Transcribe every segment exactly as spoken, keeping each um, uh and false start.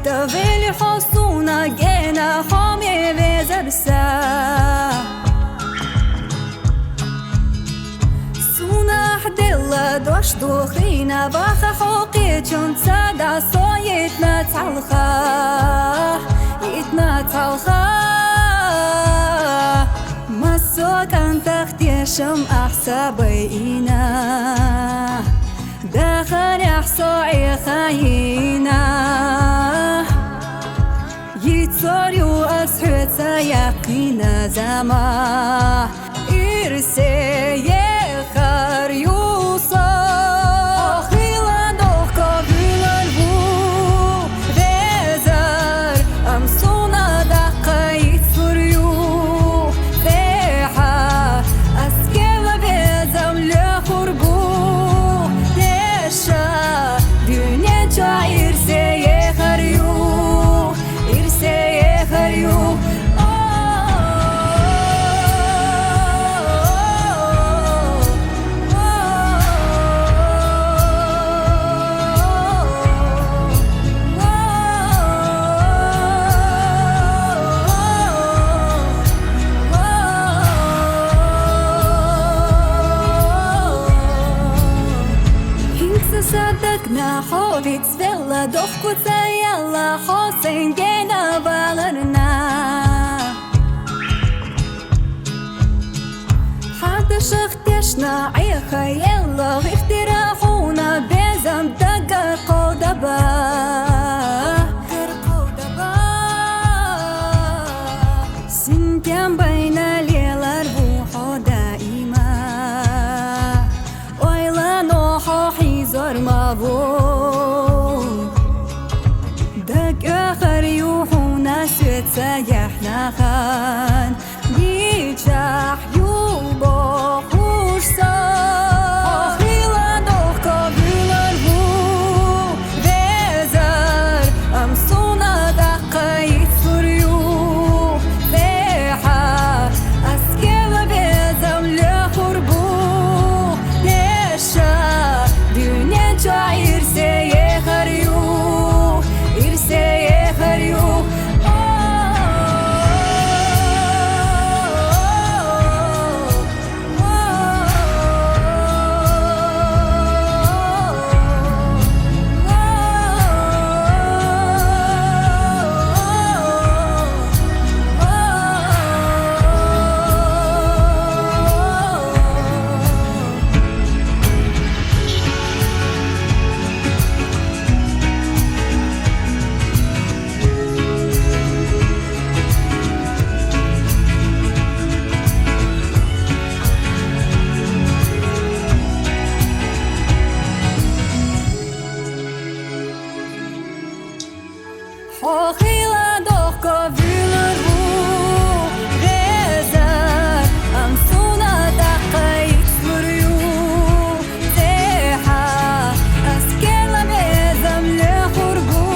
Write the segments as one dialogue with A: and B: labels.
A: تغيلي حصونا جينا حامي بزرسا سونا حدلا دوش دوخينا باخا حوقي جون سادا صويتنا تعلخا يتنا تعلخا ما سو كان تختيشم أحسابينا داخل يحصوعي خاينا يتصوري وأسحوت سيقينا زما إرسي يخر يوصل أخيلا دوخ بلا البو غزر أمسونا دقا يتصوريو فيحة أسكيل بيزم لخربو ليشا دنيا جا إرسي يخر يو إرسي يخر يو صدقنا حولي تسفلا دوخكو تسيلا حسين جينا بالرنا حتى شختشنا عيخا يلا اختراحونا بزم دقر قودبا سنتين بين الليلة الروح دائما ويلا نوحو حيزر مابون دق آخر يوحونا سوت سيحنا خان بيجاح يوبو خورسا أخيلا نوحكا بلا الهو بيزر أمسونا دقا يتصوريو فيحة أسكيل بيزم لخربو ليشا دنيا جا إرسي يخر يو إرسي يخر يو أخيلا دوخكا بلا الروح غزر أمسونا دقا يتصوريو فيحة أسكيلا بيزم لخربو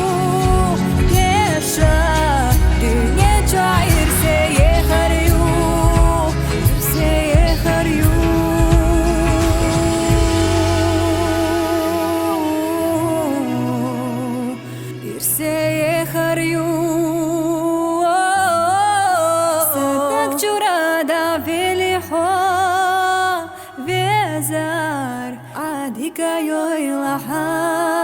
A: ليشا دنيا جا إرسي يخر يو إرسي يخر يو إرسي خريو صدق جرادا في لحوا بيزار عادي كايو يلحا